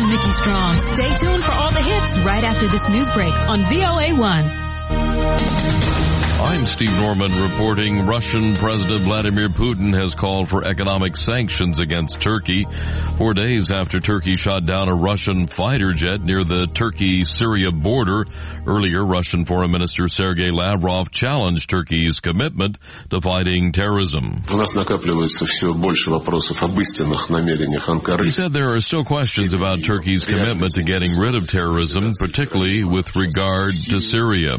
Nikki Strong. Stay tuned for all the hits right after this news break on VOA1. I'm Steve Norman reporting Russian President Vladimir Putin has called for economic sanctions against Turkey 4 days after Turkey shot down a Russian fighter jet near the Turkey-Syria border. Earlier, Russian Foreign Minister Sergei Lavrov challenged Turkey's commitment to fighting terrorism. He said there are still questions about Turkey's commitment to getting rid of terrorism, particularly with regard to Syria.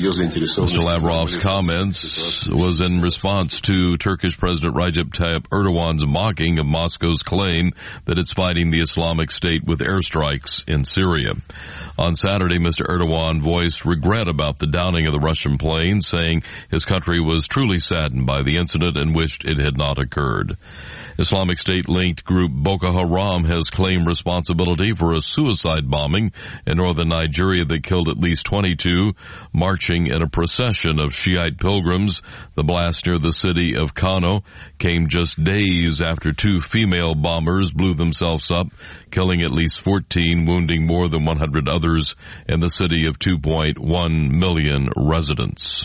Mr. Lavrov's comments was in response to Turkish President Recep Tayyip Erdogan's mocking of Moscow's claim that it's fighting the Islamic State with airstrikes in Syria. On Saturday, Mr. Erdogan voiced regret about the downing of the Russian plane, saying his country was truly saddened by the incident and wished it had not occurred. Islamic State-linked group Boko Haram has claimed responsibility for a suicide bombing in northern Nigeria that killed at least 22, marching in a procession of Shiite pilgrims. The blast near the city of Kano came just days after 2 female bombers blew themselves up, killing at least 14, wounding more than 100 others in the city of 2.1 million residents.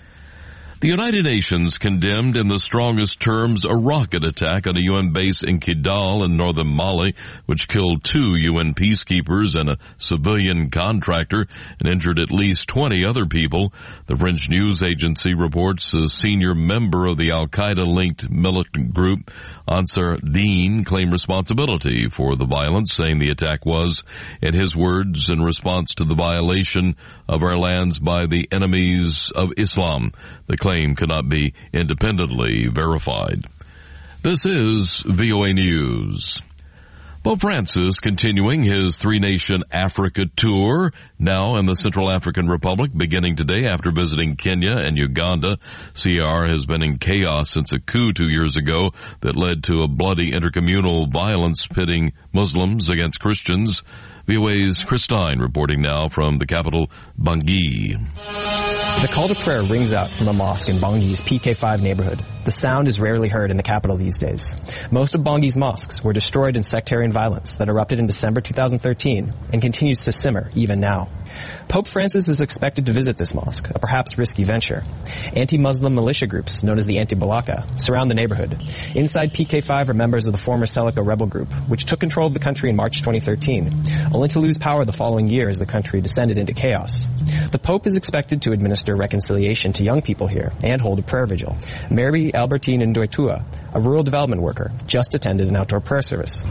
The United Nations condemned in the strongest terms a rocket attack on a UN base in Kidal in northern Mali, which killed 2 UN peacekeepers and a civilian contractor and injured at least 20 other people. The French news agency reports a senior member of the Al-Qaeda-linked militant group, Ansar Dine, claimed responsibility for the violence, saying the attack was, in his words, in response to the violation of our lands by the enemies of Islam. The claim cannot be independently verified. This is VOA News. Pope Francis continuing his 3-nation Africa tour, now in the Central African Republic, beginning today after visiting Kenya and Uganda. CAR has been in chaos since a coup 2 years ago that led to a bloody intercommunal violence pitting Muslims against Christians. VOA's Chris Stein reporting now from the capital, Bangui. The call to prayer rings out from a mosque in Bangui's PK5 neighborhood. The sound is rarely heard in the capital these days. Most of Bangui's mosques were destroyed in sectarian violence that erupted in December 2013 and continues to simmer even now. Pope Francis is expected to visit this mosque, a perhaps risky venture. Anti-Muslim militia groups, known as the Anti-Balaka, surround the neighborhood. Inside PK5 are members of the former Seleka rebel group, which took control of the country in March 2013, only to lose power the following year as the country descended into chaos. The Pope is expected to administer reconciliation to young people here and hold a prayer vigil. Mary Albertine Ndoitua, a rural development worker, just attended an outdoor prayer service.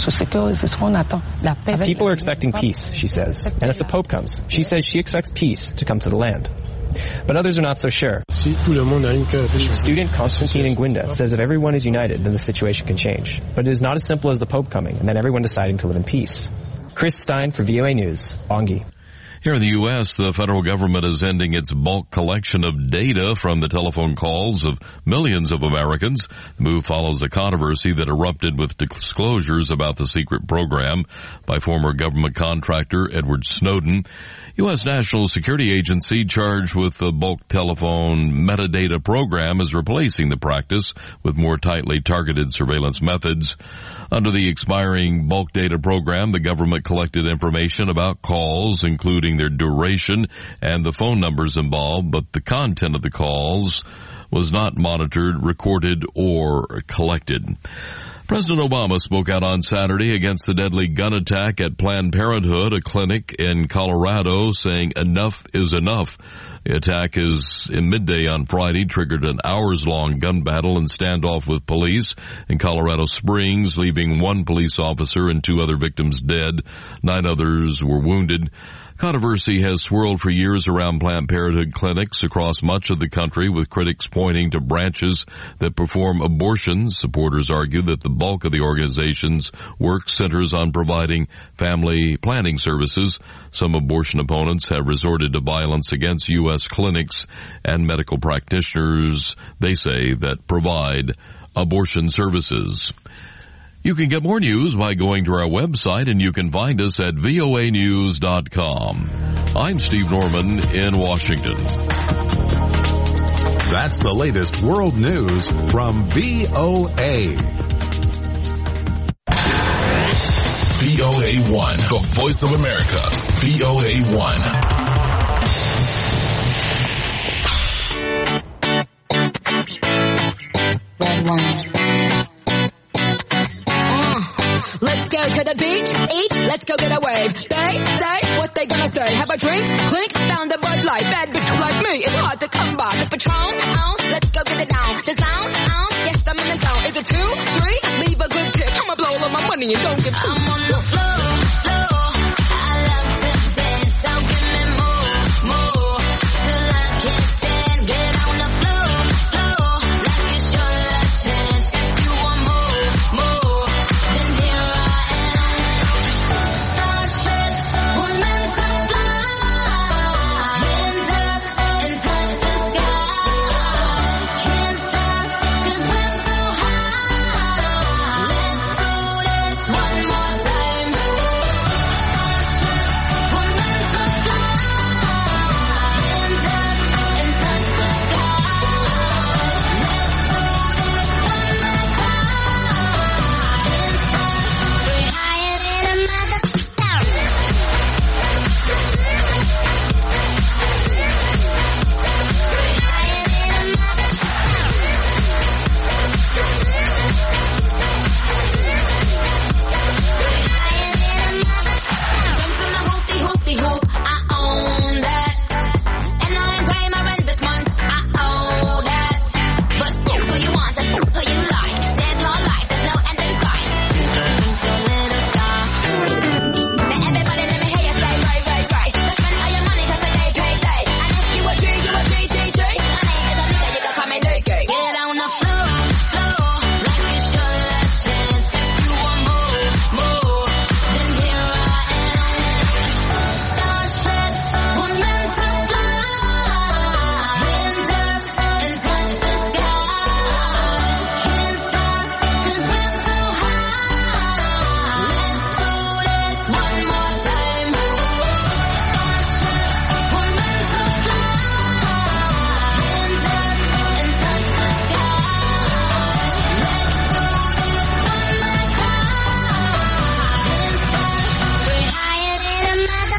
People are expecting peace, she says, and if the Pope comes, she says she expects peace to come to the land. But others are not so sure. Student Constantine Nguinda says if everyone is united, then the situation can change. But it is not as simple as the Pope coming and then everyone deciding to live in peace. Chris Stein for VOA News, Bangui. Here in the U.S., the federal government is ending its bulk collection of data from the telephone calls of millions of Americans. The move follows a controversy that erupted with disclosures about the secret program by former government contractor Edward Snowden. U.S. National Security Agency charged with the bulk telephone metadata program is replacing the practice with more tightly targeted surveillance methods. Under the expiring bulk data program, the government collected information about calls, including their duration and the phone numbers involved, but the content of the calls was not monitored, recorded, or collected. President Obama spoke out on Saturday against the deadly gun attack at Planned Parenthood, a clinic in Colorado, saying enough is enough. The attack is in midday on Friday, triggered an hours-long gun battle and standoff with police in Colorado Springs, leaving 1 police officer and 2 other victims dead. 9 others were wounded. Controversy has swirled for years around Planned Parenthood clinics across much of the country, with critics pointing to branches that perform abortions. Supporters argue that the bulk of the organization's work centers on providing family planning services. Some abortion opponents have resorted to violence against U.S. clinics and medical practitioners, they say, that provide abortion services. You can get more news by going to our website, and you can find us at voanews.com. I'm Steve Norman in Washington. That's the latest world news from VOA. VOA1, the voice of America. VOA1. Red one. Let's go to the beach, eat, let's go get a wave. They say what they gonna say. Have a drink, clink, found a Bud Light. Bad bitch like me, it's hard to come by. The Patron, let's go get it down. The sound, yes, I'm in the zone. Is it 2, 3? Leave a good tip. I'ma blow all of my money and don't get too. I'm on the floor, floor. I love to dance, so give me more, more. Till I can't stand, get on the floor, floor. Like it's your last chance. If you want more, more, then here I am. Starships were meant to fly. Hands up and touch the sky. Can't stop 'cause we're so high. Let's do this one more time. Starships were meant to fly. Hands up and touch the sky. We're higher than a mother. Hoop, I own that. And I ain't paying my rent this month, I owe that. But who you want and who you like. Dance all life, there's no ending flight. Twinkle, twinkle, little star. Now everybody let me hear you say, right, right, right. Let's spend all your money 'cause the day payday. And if you a G, you a G, G, G. My name is Anita, you can call me Nikki. Get on the floor, floor. Like it's your last chance. If you want more, more, then here I am. Starships were meant to fly. Hands up and touch the sky. Can't stop 'cause we're so high. Let's do this one more time. Starships were meant to fly. Hands up and touch the sky. Let's do this one more time. We're higher than a mother.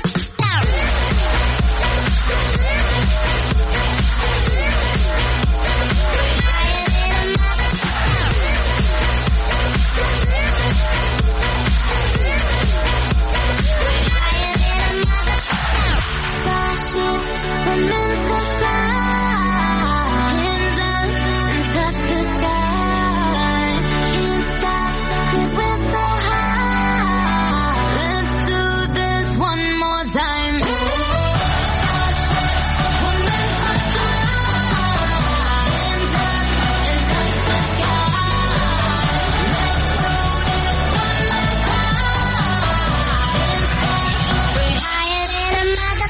Starships were meant to fly. Hands up and touch the sky. Can't stop 'cause we're so high. Let's do this one more time. Starships were meant to fly. Hands up and touch the sky. Let's do this one more time. We're higher than a mother.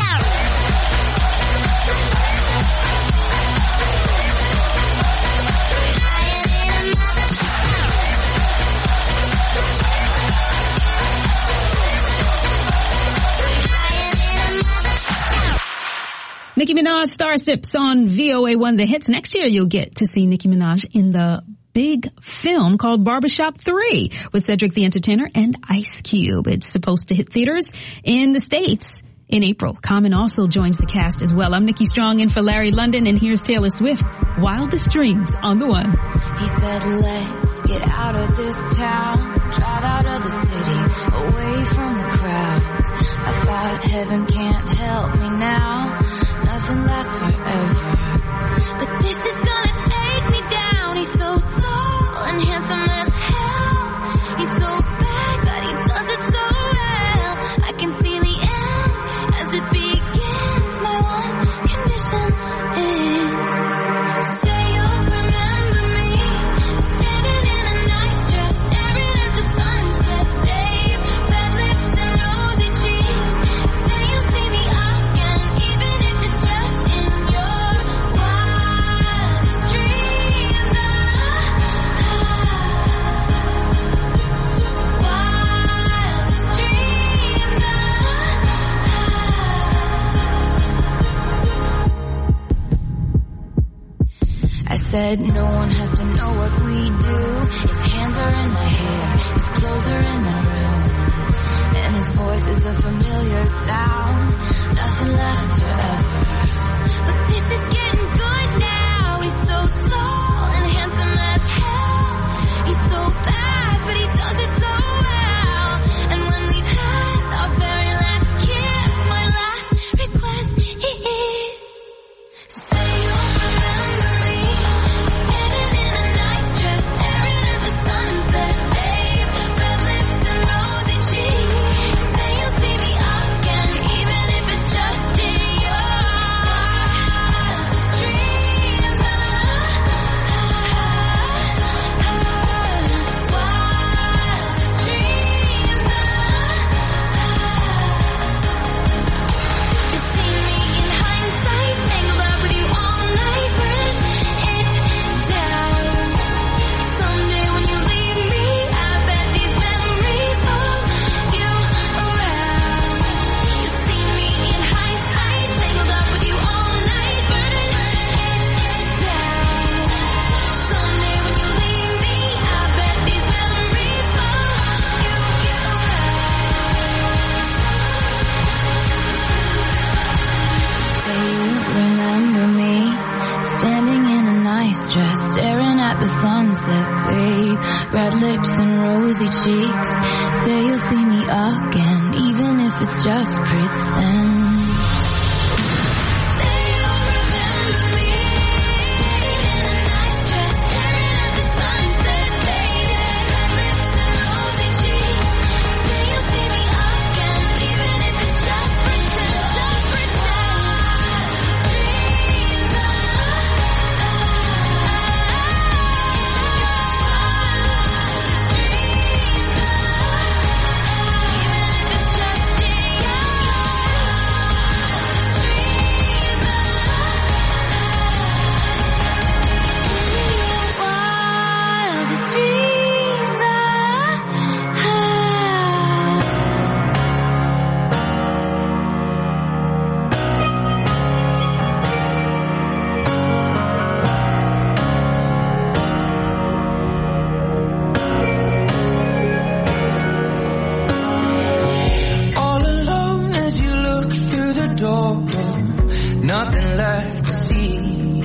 Nicki Minaj, Starships on VOA1 The Hits. Next year you'll get to see Nicki Minaj in the big film called Barbershop 3 with Cedric the Entertainer and Ice Cube. It's supposed to hit theaters in the States in April. Common also joins the cast as well. I'm Nikki Strong in for Larry London, and here's Taylor Swift, Wildest Dreams on The One. He said, let's get out of this town, drive out of the city, away from the crowds. I thought heaven can't help me now, nothing lasts forever. But this is gonna take me down. He's so tall and handsome as hell. He's so bad, but he does it so well. I can see the end as it begins. My one condition is, say you'll remember me, standing in a nice dress, staring at the sunset, babe. Bad lips and rosy cheeks. Say you'll see me again, even if it's just in your wildest dreams. Wildest dreams. I said no one has to know what we do. His hands are in my hair, his clothes are in my room. rosy cheeks. Say you'll see me again, even if it's just pretend. Nothing left to see.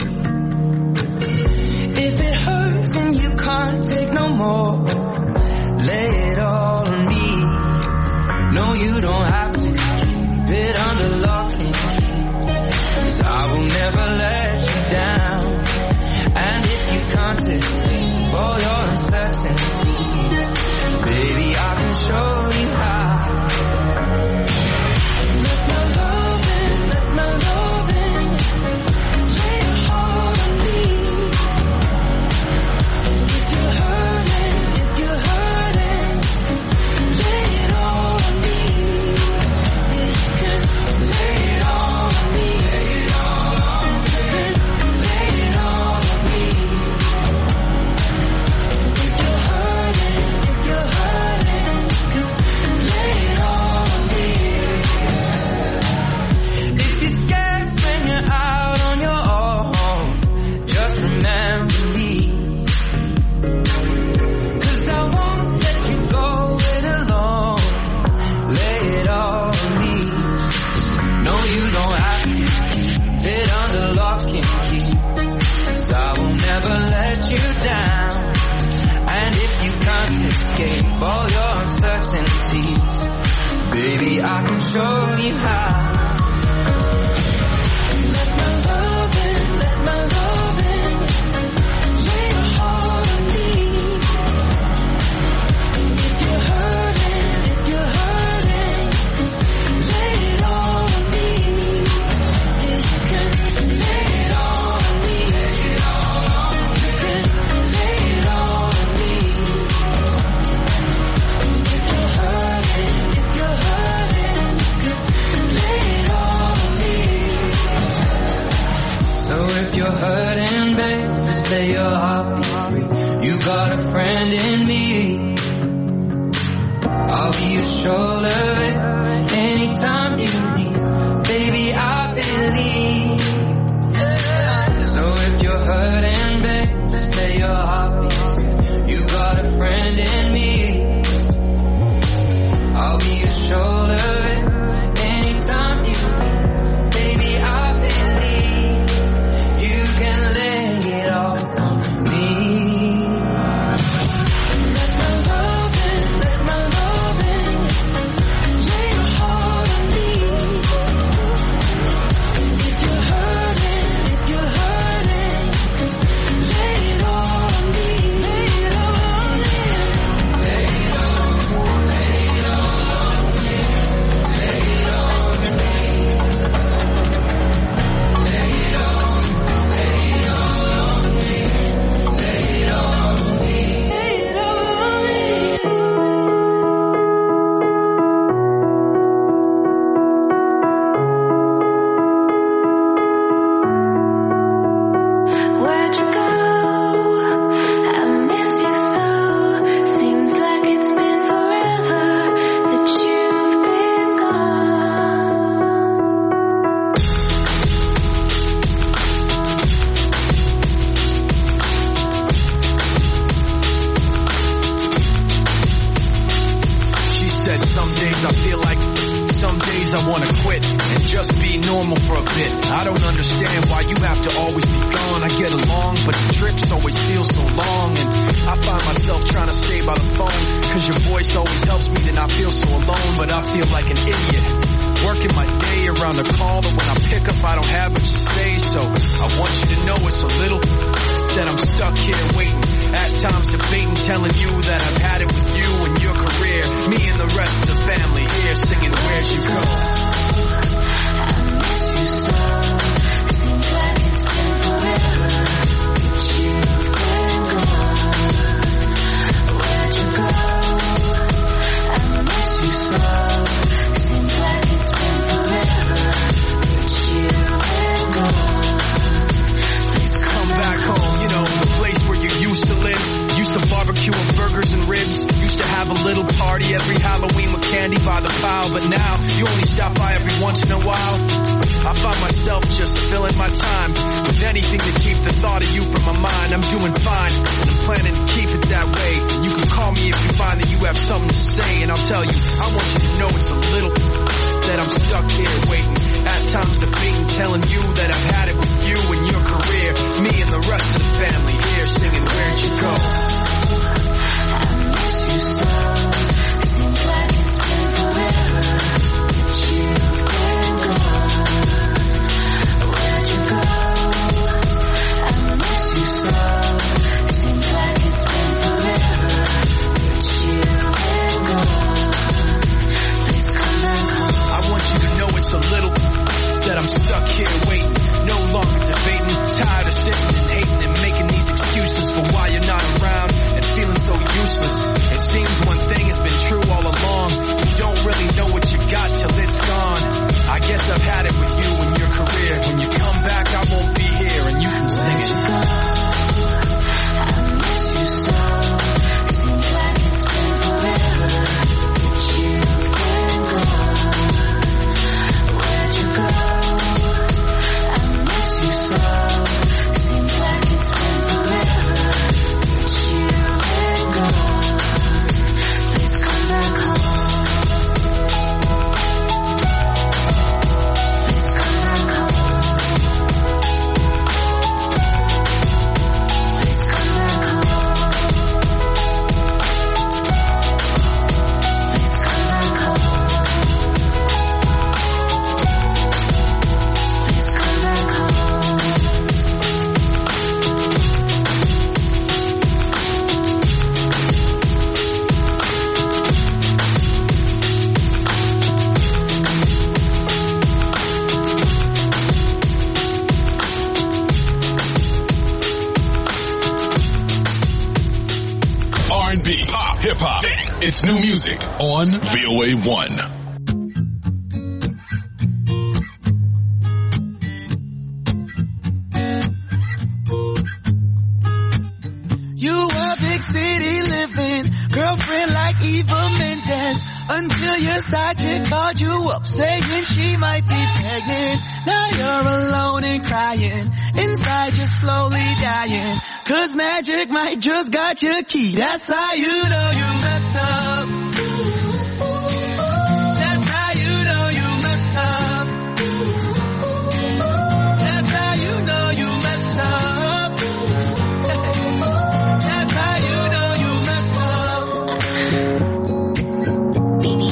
If it hurts and you can't take no more, lay it all on me. No, you don't have to keep it under lock and key, 'cause I will never let you down. And if you can't escape all your uncertainty, baby, I can show you how. Let my love in, let my love in. Lay your heart on me. If you're hurting, lay it all on me. Yeah, you can lay it all on me. Lay it all on me. Lay it all on me. If you're hurting, lay it all on me. If you're scared when you're out on your own, just remember me. 'Cause I won't let you go it alone. Lay it all on me. No, you don't have to keep it under lock and key, 'cause I will never let you down. And if you can't escape all your uncertainties, baby, I can show you how. Let my love in, let my love in. Lay your heart on me. If you're hurting, lay it all on me. Yeah, you can lay it all on me. Lay it all on me. You can lay it all on me. If you're hurting, lay it all on me. So if you're hurting, babe, just lay your heart be free. You got a friend in me. I'll be your shoulder anytime you need. Baby, I believe. So if you're hurting, babe, just lay your heart be free. You got a friend in me. I'll be your shoulder anytime you need. Baby, I believe you can lay it all on me. Let my love in, let my love in. Lay your heart on me. If you're hurting, lay it all on me. Lay it all on me. Lay it all, lay it all on me. Lay it all on me. Lay it all, lay it all on me. Lay it all on me. Lay it all on me. Where'd you go? I miss you so. Seems like it's been forever that you've been gone. She said some days I feel like so some days I wanna quit and just be normal for a bit. I don't understand why you have to always be gone. I get along, but the trips always feel so long. And I find myself trying to stay by the phone, cause your voice always helps me to not feel so alone. But I feel like an idiot, working my day around the call, but when I pick up I don't have much to say. So I want you to know it's a little that I'm stuck here waiting, at times debating, telling you that I've had it with you and your career. Me and the rest of the family here singing Where'd You Go? Barbecue and burgers and ribs. Used to have a little party every Halloween with candy by the pile, but now you only stop by every once in a while. I find myself just filling my time with anything to keep the thought of you from my mind. I'm doing fine, and I'm planning to keep it that way. You can call me if you find that you have something to say, and I'll tell you, I want you to know it's a little that I'm stuck here waiting, at times debating, telling you that I've had it with you and your career. Me and the rest of the family here singing Where'd You Go? A little that I'm stuck here waiting, no longer debating, tired of sitting and hating and making these excuses for why you're not around and feeling so useless. It seems one thing has been true all along, you don't really know what you got till it's gone. I guess I've had it with you and your career. When you come back I won't be here and you can sing it. R&B, pop, hip-hop. It's new music on VOA1. You a big city living, girlfriend like Eva Mendes, until your side chick called you up saying she might be pregnant. Now you're alone and crying, inside you're slowly dying, cause magic might just got your key. That's how you know you messed up. That's how you know you messed up. That's how you know you messed up. That's how you know you messed up. Baby,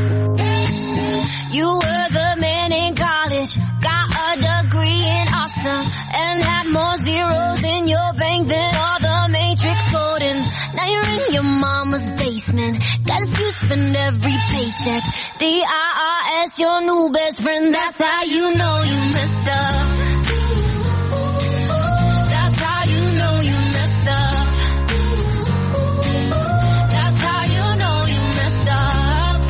you were the man in college, got a degree in awesome, and had more zeros in your bank than all the Matrix coding. Now you're in your mama's basement, got a few spend every paycheck. The IRS, your new best friend, that's how you know you messed up. That's how you know you messed up. That's how you know you messed up.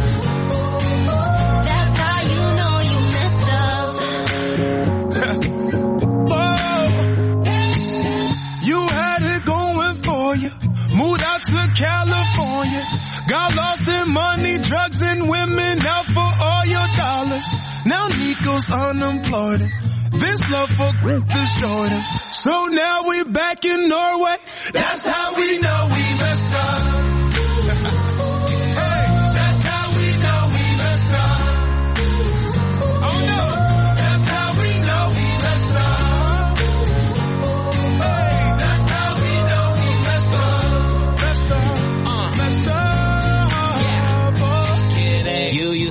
That's how you know you messed up. Whoa. You had it going for you, moved out to California, got lost in money, drugs, and women, out for all your dollars. Now Nico's unemployed, this love for destroyed him. So now we back in Norway, that's how we know we messed up. Hey, that's how we know we messed up.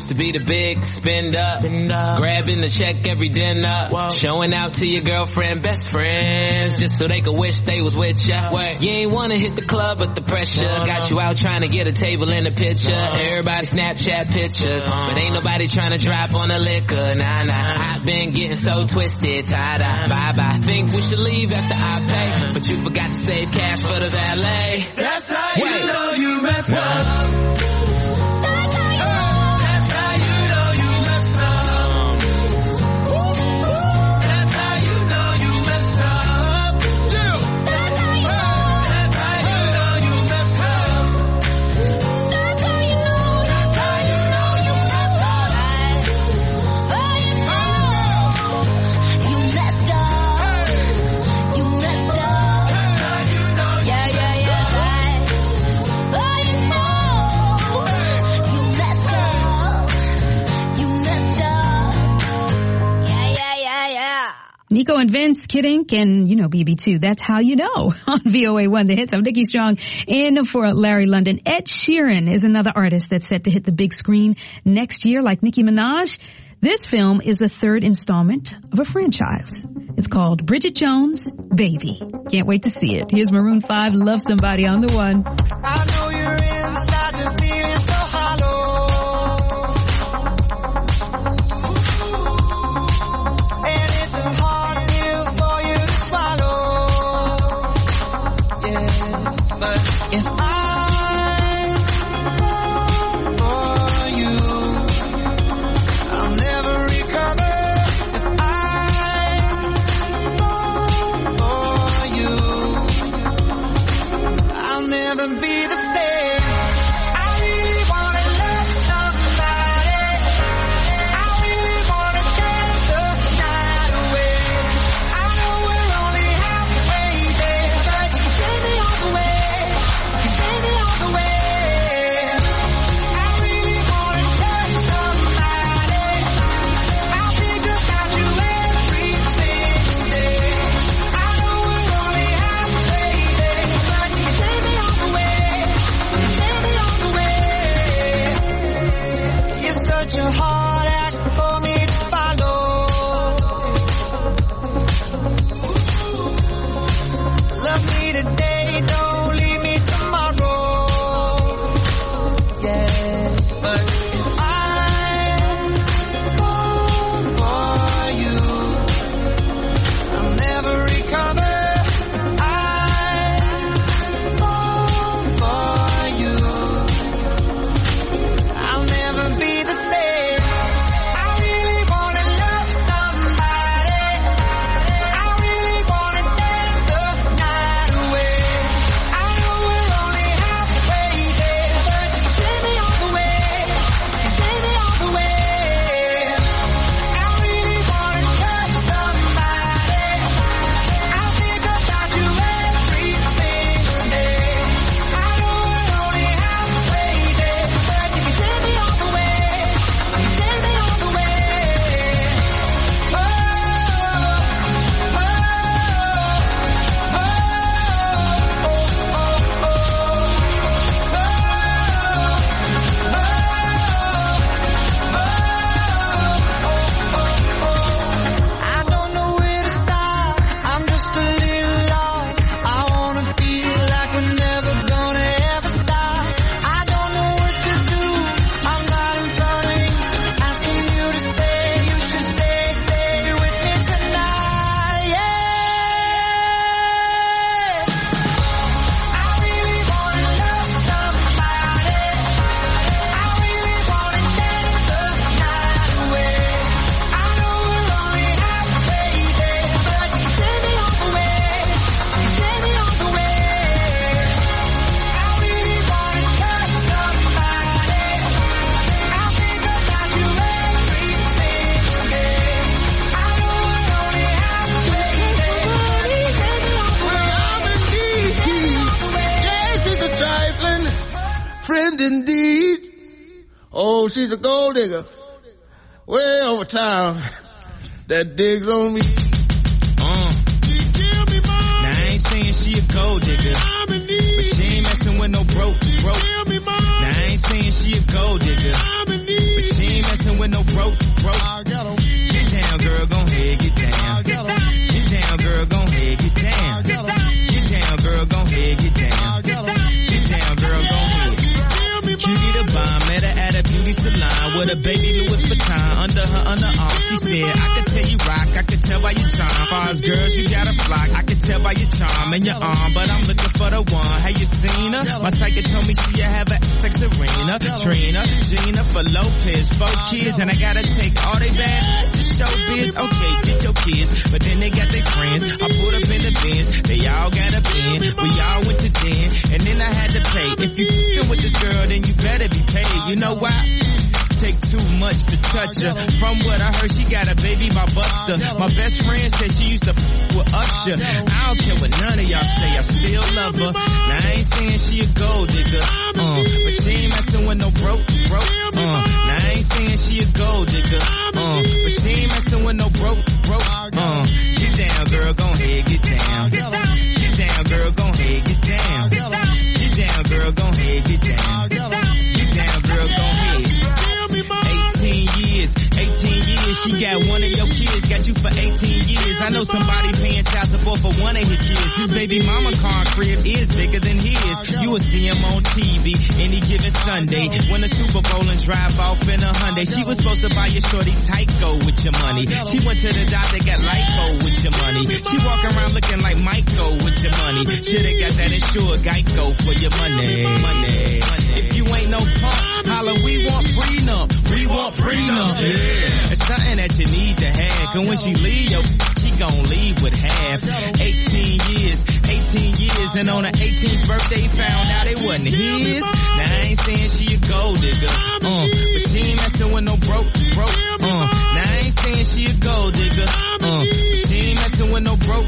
used to be the big spender, grabbing the check every dinner, showing out to your girlfriend, best friends, just so they could wish they was with ya. You ain't wanna hit the club, but the pressure got you out trying to get a table in the picture. Everybody Snapchat pictures, but ain't nobody trying to drop on the liquor. Nah, I've been getting so twisted, tie-dye, bye-bye. Think we should leave after I pay, but you forgot to save cash for the valet. That's how you know you messed up. Nico and Vince, Kid Ink, and, BB2. That's how you know. On VOA1, The Hits. I'm Nikki Strong in for Larry London. Ed Sheeran is another artist that's set to hit the big screen next year, like Nicki Minaj. This film is the third installment of a franchise. It's called Bridget Jones' Baby. Can't wait to see it. Here's Maroon 5, Love Somebody on the one. I know you're inside, you're feeling so hollow. If I fall for you, I'll never recover. If I fall for you, I'll never be the same. I really wanna love somebody. I really wanna dance the night away. I know we're only halfway there, but you can take me all the way. Such a hard act for me to follow. Love me today, don't leave me tomorrow. Yeah, but if I fall for you, I'll never recover. I fall for you, I'll never be the same. Indeed. Oh, she's a gold digger. Way over town. That digs on me. You give me mine. Now I ain't saying she a gold digger. I'm in need. But she ain't messing with no broke. Give me mine. Now I ain't saying she a gold digger. I'm in need. But she ain't broke. Get down, girl, gon' head, get down. Get down, girl, gon' head, get down. Get down, girl, gon' head, get down. Get down, girl, gon' head. Cutie the bomb, met her at a beauty salon with a baby Louis Vuitton under her underarm. She said, I could tell you rock, I could tell by your charm. Far as girls, you got a flock, I could tell by your charm and your arm, but I'm looking for the one. Have you seen her? My psychic told me she have a like Serena, Trina, Gina for Lopez, 4 kids, and I gotta take all they bad to showbiz. Okay, get your kids, but then they got their friends. I pulled up in the Benz, they all got a bin. We all went to den, and then I had to pay. If you f***ing with this girl, then you better be paid. You know why? Take too much to touch her. From what I heard, she got a baby by Buster. My best friend said she used to f*** with Usher. I don't care what none of y'all say, I still love her. Now I ain't saying she a gold digger, but she ain't messing with no broke. Now I ain't saying she a gold digger, but she ain't messing with no broke. Get down, girl, gon' head, get down. Get down, girl, gon' head, get down. Get down, girl, gon' head, get down. Get down, girl, gon' head. 18 years, she got one of your kids, got you for 18 years. I know somebody paying child support for one of his kids. His baby mama car crib is bigger than his. You will see him on TV any given Sunday. Win a Super Bowl and drive off in a Hyundai. She was supposed to buy your shorty Tyco with your money. She went to the doctor, got Lipo with your money. She walk around looking like Michael with your money. Shoulda got that insured Geico for your money. If you ain't no punk, holla, we want prenup. We want prenup. Yeah. It's something that you need to have. Cause when she leave, she gon' leave with half. 18 years, and on her 18th birthday found out it wasn't his. Now I ain't saying she a gold digger, but she ain't messing with no broke. Now I ain't saying she a gold digger, but she ain't messing with no broke.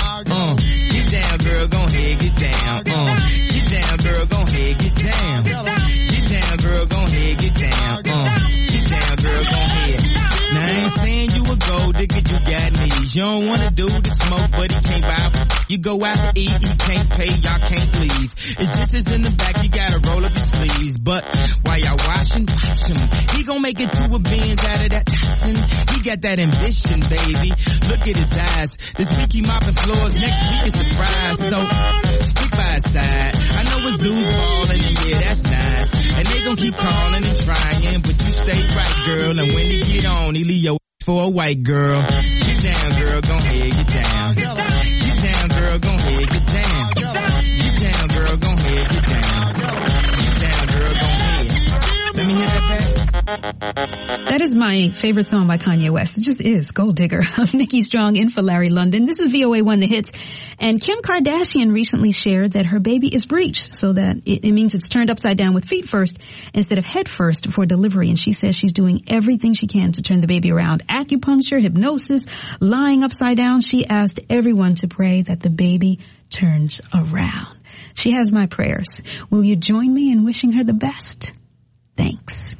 Get down, girl, gon' head, get down. Get down, girl, gon' head, get down. Get down, girl, gon' head, get down. Get down, girl, gon' head. Now I ain't saying you a gold digger, you got knees. You don't wanna do the smoke, but he can't buy. You go out to eat, he can't pay, y'all can't leave. His dishes in the back, you gotta roll up your sleeves. But while y'all washing, watch him. He gon' make it to a Benz out of that Tyson. He got that ambition, baby. Look at his eyes. This week he mopping floors, next week is surprise. So stick by his side. I know his dudes ballin', and yeah, that's nice. And they gon' keep calling and trying, but you stay right, girl. And when he get on, he leave your for a white girl. Get down, girl, gon' head, get down. Get down, girl, gon' head, get down. Get down, girl, gon' head, get down. Get down, girl, gon' head. Let me hear that back. That is my favorite song by Kanye West. It just is. Gold Digger of Nikki Strong in for Larry London. This is VOA1 The Hits. And Kim Kardashian recently shared that her baby is breech, so that it means it's turned upside down with feet first instead of head first for delivery. And she says she's doing everything she can to turn the baby around. Acupuncture, hypnosis, lying upside down. She asked everyone to pray that the baby turns around. She has my prayers. Will you join me in wishing her the best? Thanks.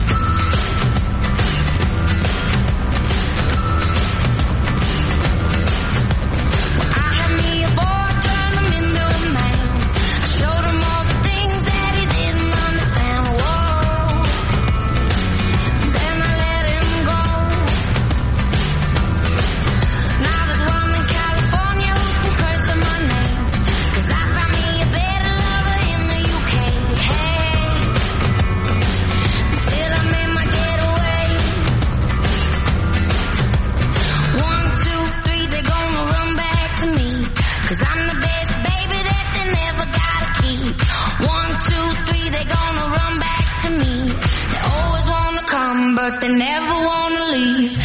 But they never wanna leave.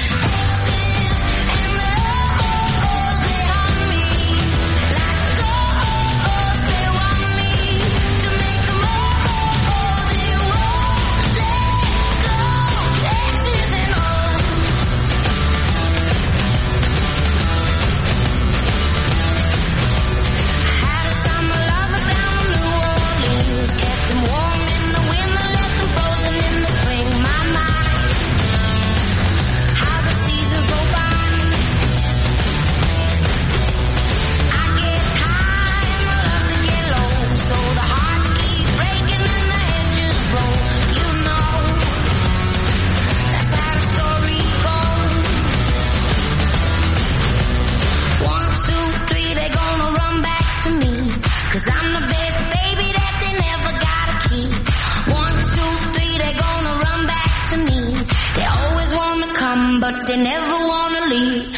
but they never wanna leave.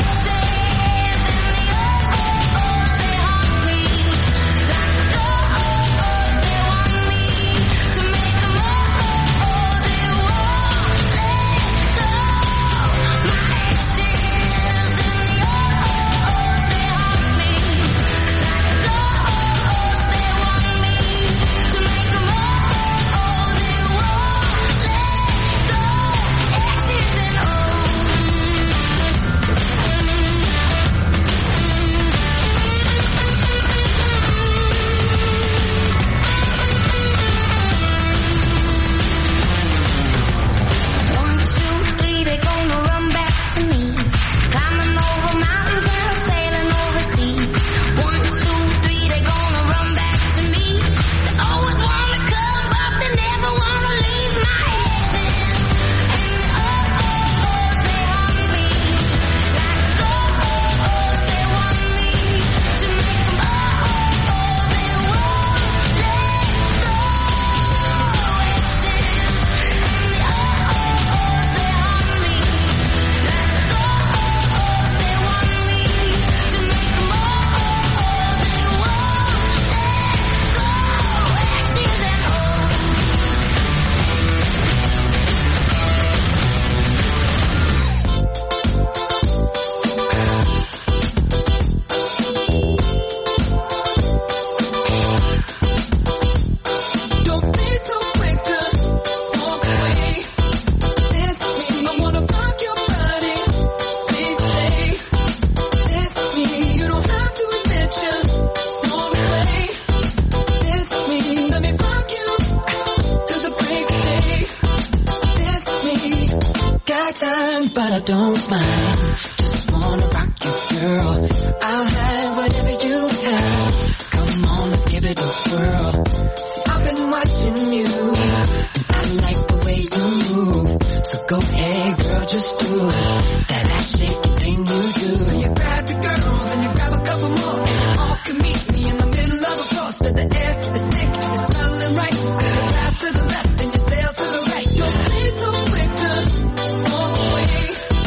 But I don't mind. Just wanna rock you, girl. I'll have whatever you have. Come on, let's give it a whirl. See, I've been watching you, and I like the way you move. So go ahead, girl, just do that ass shaking thing you do. You grab your girls and you grab a couple more, and you all can meet me in the middle of the floor. So the air is thick, it's smelling right. So you pass to the left and you sail to the right. Don't be so quick to walk away.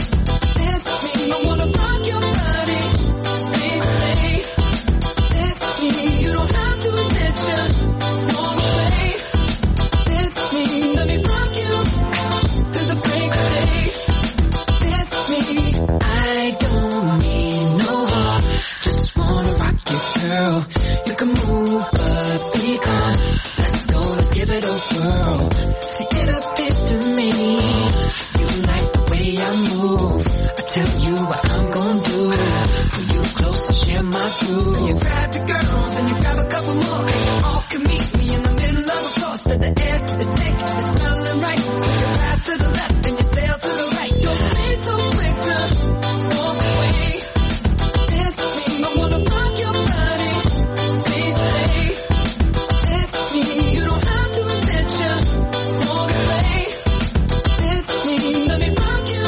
I wanna rock your body, please stay. That's me, you don't have to admit you walk away. That's me, let me rock you to the break of day. That's me, I don't need no heart, just wanna rock you, girl. You can move, but be calm. Let's go, let's give it a whirl. See, it appears to me you like the way I move. Tell you what I'm gonna do. Pull you close and share my groove. So you grab your girls and you grab a couple more, and you all can meet me in the middle of the floor. So the air is thick, it's smelling right. So you pass to the left and you sail to the right. Don't be so quick to walk away. Dance with me, I wanna rock your body. Please stay. Dance with me, you don't have to admit you walk away. Dance with me, let me rock you.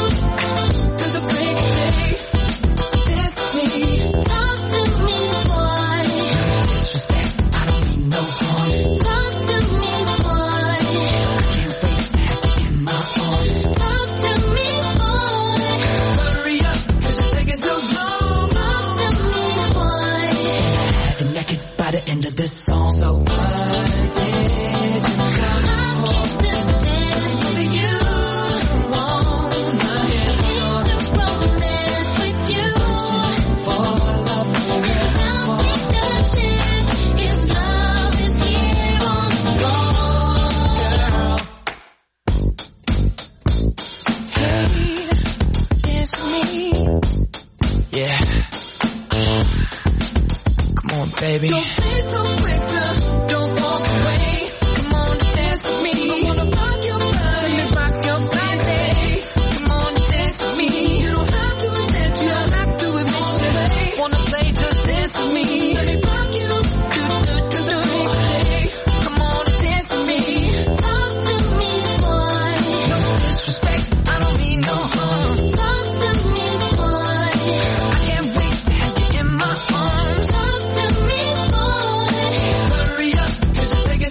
By the end of this song, so what did you come home to you? Wanna hear the romance with you? For love, I'll take a chance if love is here on the floor, girl. Hey, dance with me, yeah. Come on, baby. Don't be so quick to don't walk away. Come on, dance with me. I wanna rock your body, let me rock your body. Come on, dance with me. You don't have to admit, you don't have to admit it. Wanna play, just dance with me. Let me rock you, come on, dance with me. Talk to me, boy. No disrespect, I don't mean no harm. Talk to me, boy. I can't wait to have you in my arms.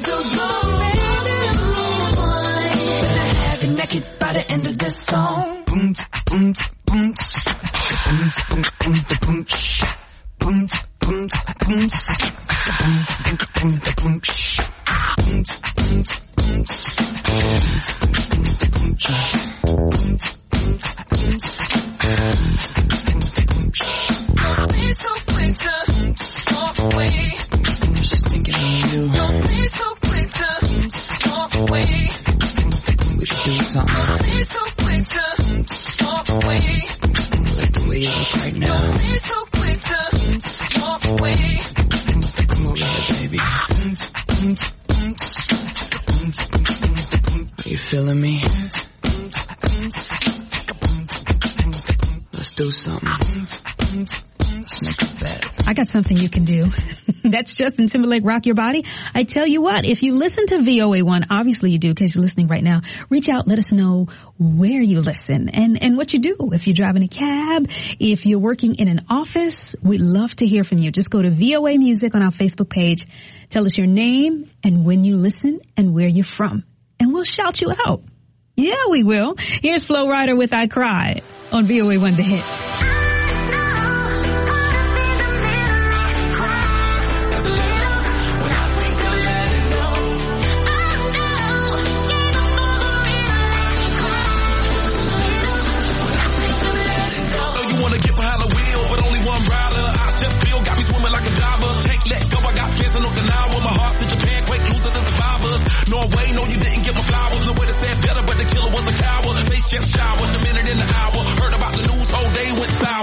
By the end of this song, Be so quick to walk away. Just thinking of you. Don't be so quick to walk away. We should do something. Don't be so quick to walk away. Like the way you look right now. Don't be so quick to walk away. Come over here, baby. Are you feeling me? Let's do something. Let's make a bet. I got something you can do. That's Justin Timberlake, Rock Your Body. I tell you what, if you listen to VOA1, obviously you do because you're listening right now, reach out, let us know where you listen and what you do. If you're driving a cab, if you're working in an office, we'd love to hear from you. Just go to VOA Music on our Facebook page. Tell us your name and when you listen and where you're from. And we'll shout you out. Yeah, we will. Here's Flo Rida with I Cry on VOA1 The Hits. Norway, no, you didn't give my flowers. No way to stand better, but the killer was a coward. Face just showered, a minute in the hour. Heard about the news, whole day went sour.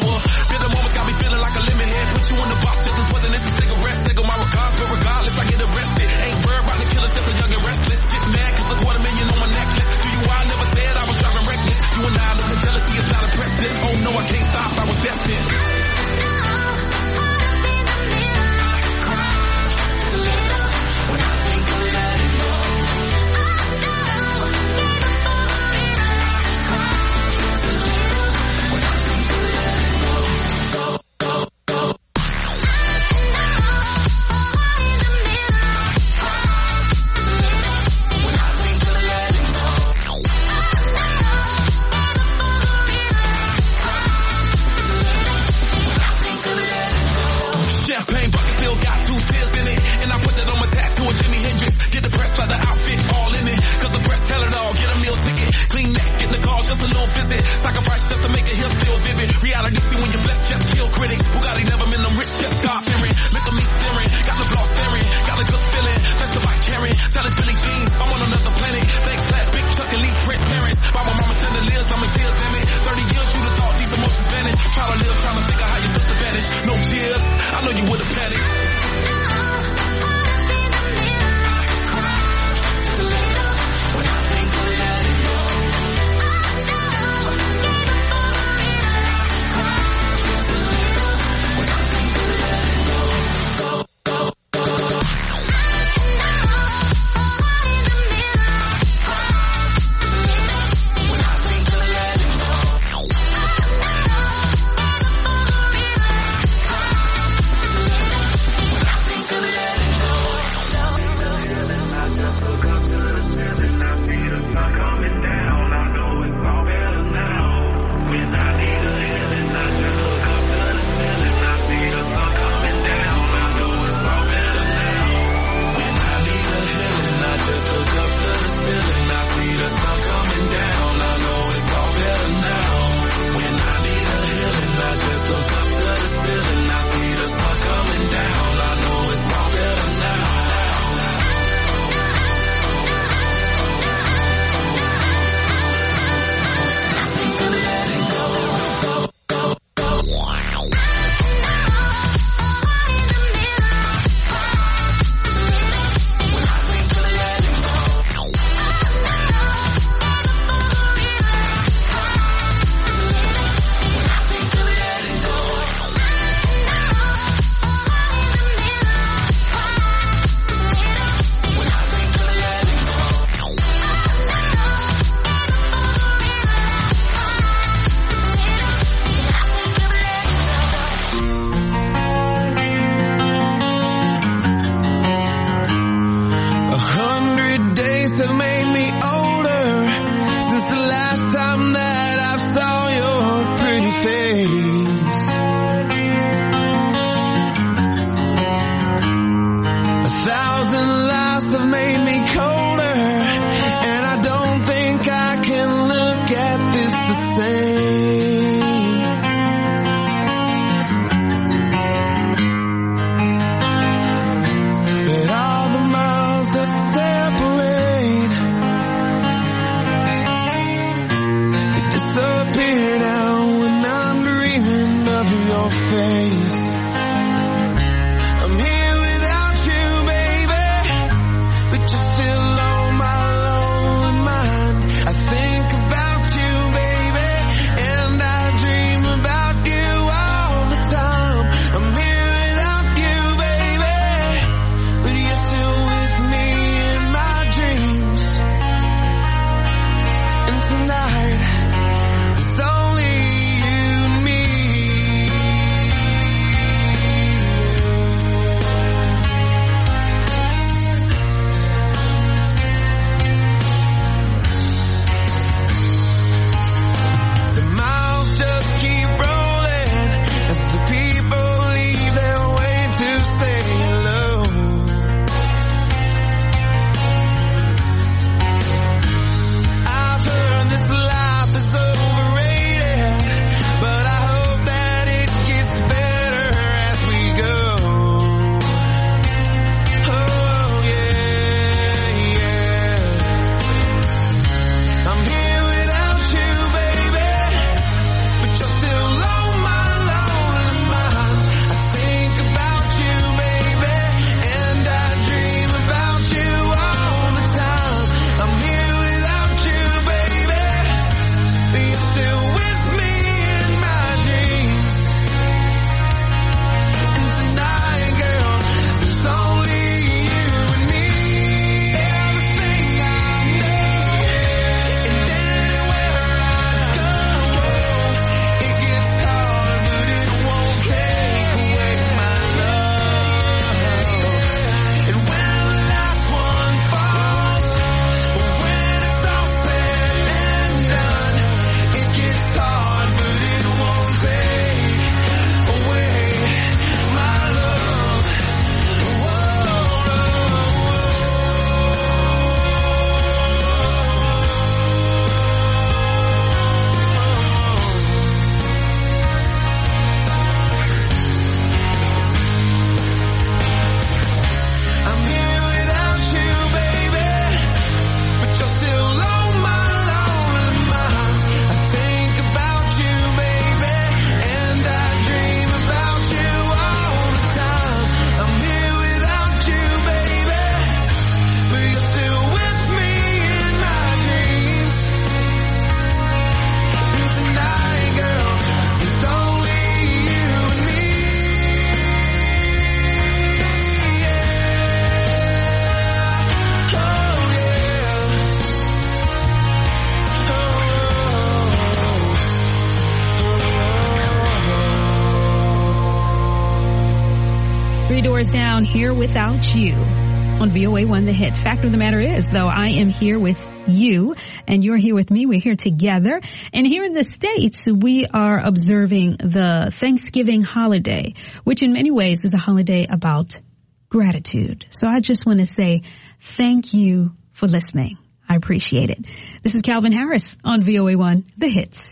doors down here without you on VOA1 The Hits. Fact of the matter is, though, I am here with you and you're here with me. We're here together. And here in the States, we are observing the Thanksgiving holiday, which in many ways is a holiday about gratitude. So I just want to say thank you for listening. I appreciate it. This is Calvin Harris on VOA1 The Hits.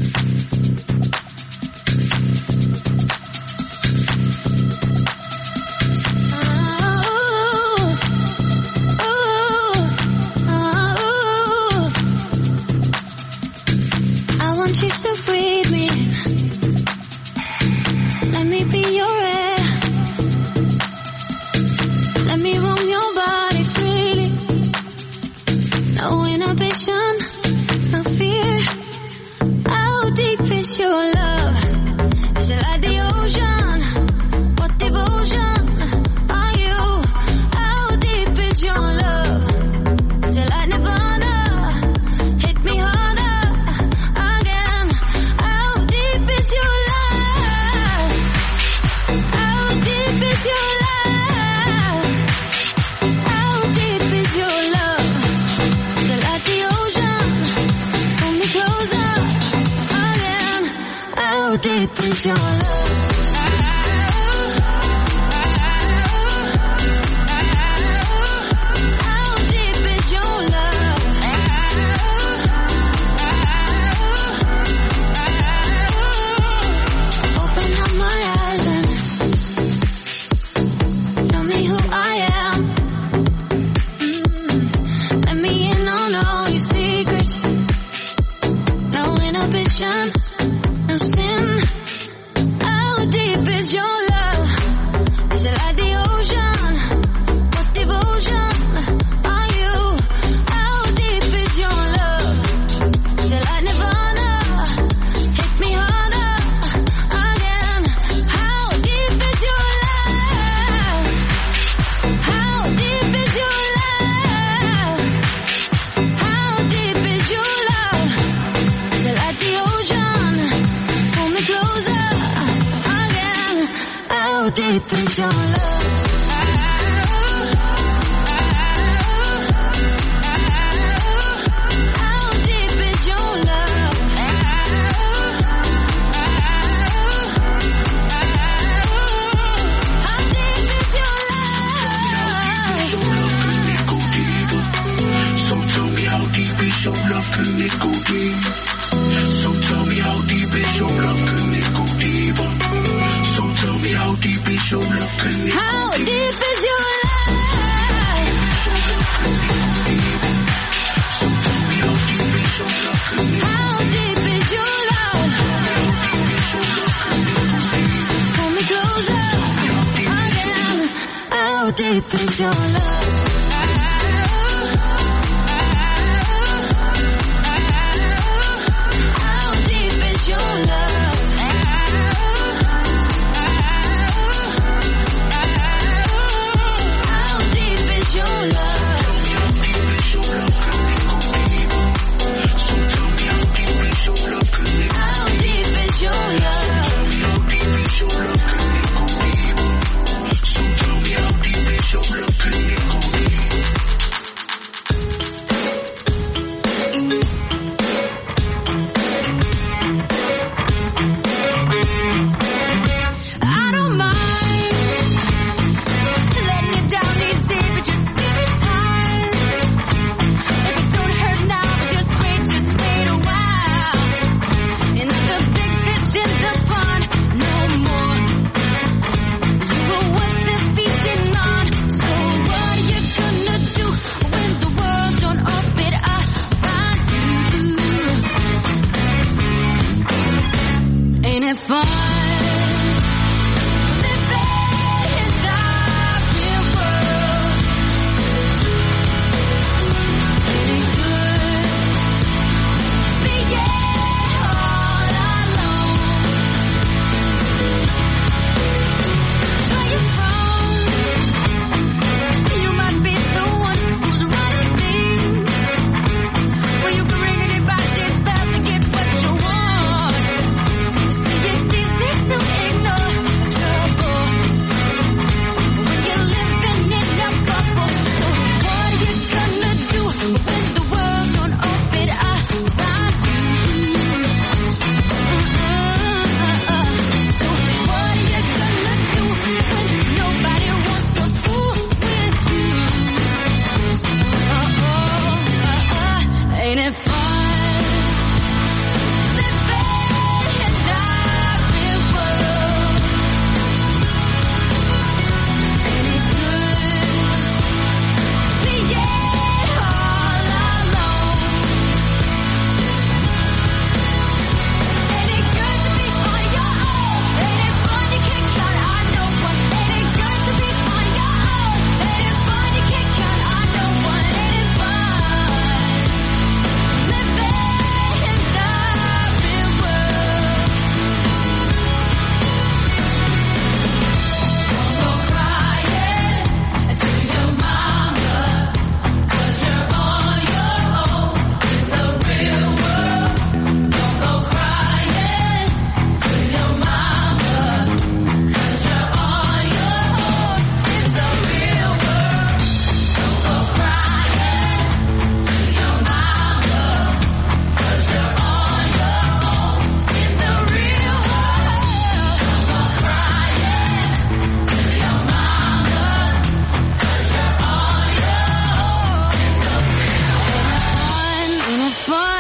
I want you to breathe me. Let me be your air. Let me roam your body freely. No inhibition, no fear. How deep is your love? Is it like the ocean? What devotion are you? How deep is your love? Is it like Nirvana? Hit me harder again. How deep is your love? How deep is your love? How deep is your love? Is it like the ocean? Pull me closer again. How deep is your love? How deep is your love? Open up my eyes and tell me who I am. Let me in on all your secrets. No inhibition, no sin. How deep is your love? Is it like the ocean? What devotion are you? How deep is your love? Is it like Nirvana? Hit me harder again. How deep is your love? How deep is your love? How deep is your love? Is it like the ocean? Pull me closer again. How deep is your love? How deep is your love? How deep is your love? So tell me how deep is your love, can it go deep? So tell me how deep is your love, can it go deeper? So tell me how deep is your love, can it How deep is your love? How deep is your love? Pull me closer again. How deep is your love? How deep is your love? How deep is your love? How deep is your love?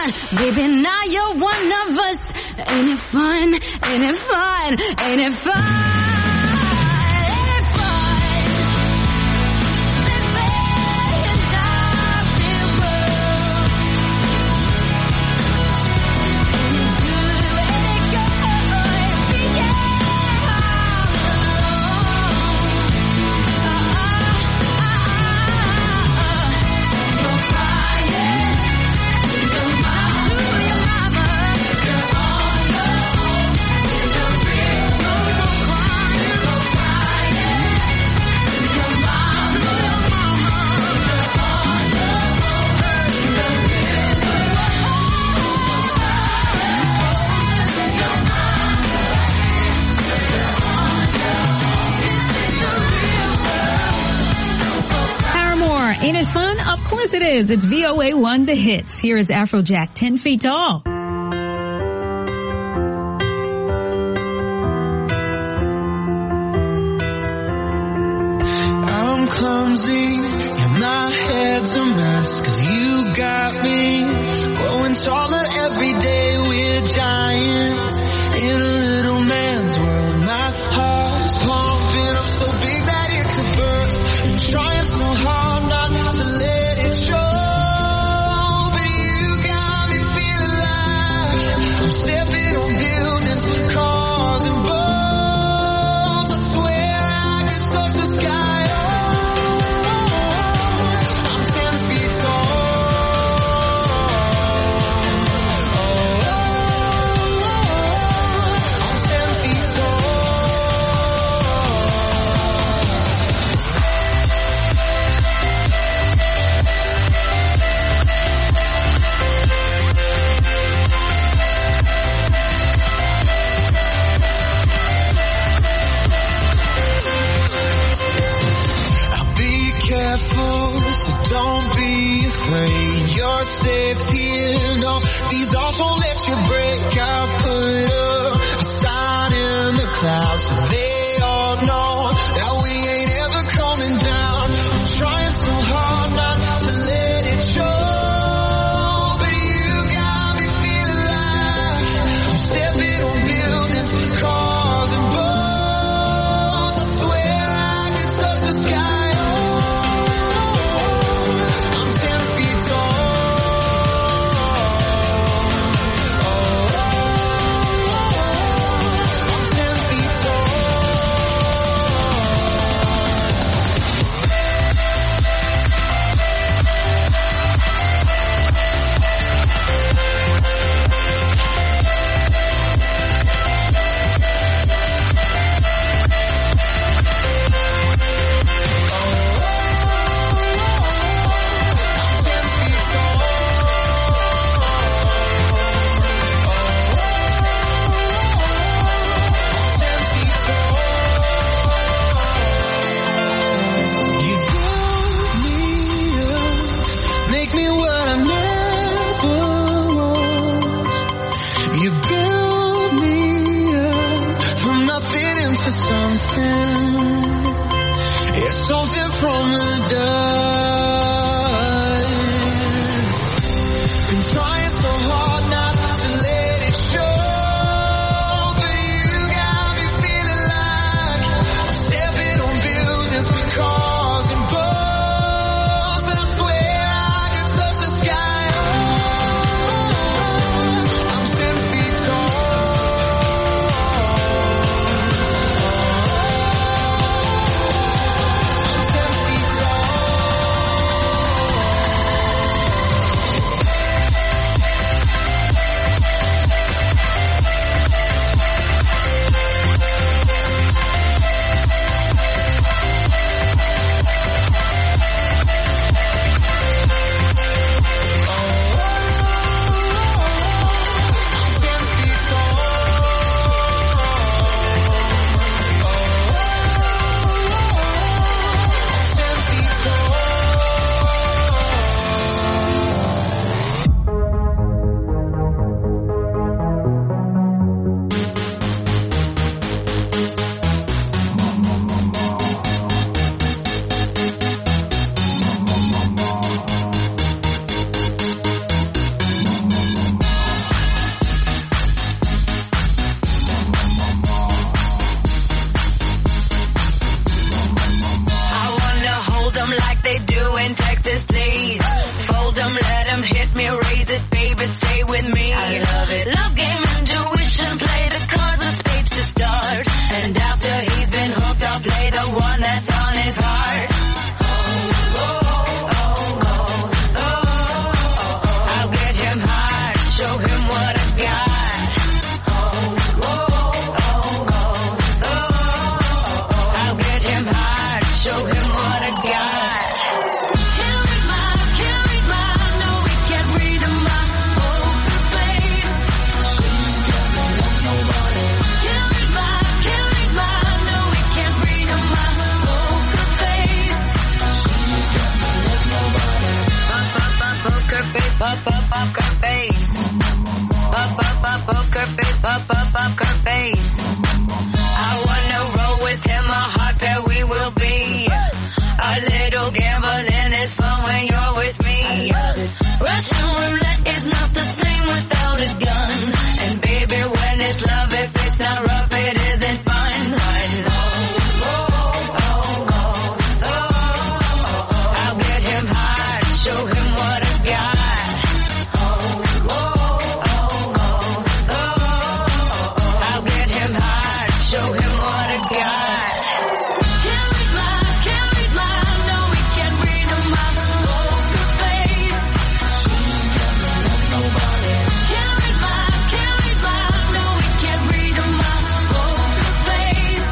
Baby, now you're one of us. Ain't it fun? Ain't it fun? Ain't it fun? Ain't it fun? Of course it is. It's VOA1 The Hits. Here is Afrojack, 10 Feet Tall. I'm clumsy and my head's a mess, 'cause you got me growing taller every day. We're giants in a little man's world. My heart's pumping up so big that it could burst. I'm trying so hard not to let it show, but you got me feeling like I'm stepping on buildings, cars and boats. I swear I could touch the sky. I'm 10 feet tall. I'm 10 feet tall. Be careful, so don't be afraid. You're safe here, no, these walls won't let you break. I'll put up a sign in the clouds so they all know that we ain't ever coming down. I'm trying so hard not to let it show, but you got me feeling like I'm stepping on buildings, cars and boats. I swear I could touch the sky. I'm 10 feet tall. I'm 10 feet tall. face. Poker face, poker face. I wanna roll with him, a hot pair we will be. A little gambling is fun when you're with me. Russian roulette is not the same without a gun. And baby, when it's love, if it's not rough, it isn't fun. I'll get him high, show him what I got. I'll get him high, show him what I got. Can't read lies, no we can't read him my poker face. Can't read lies, no we can't read him my poker face.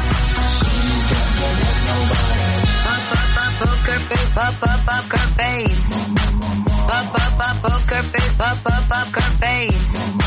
Poker face, poker face. Poker face, poker face.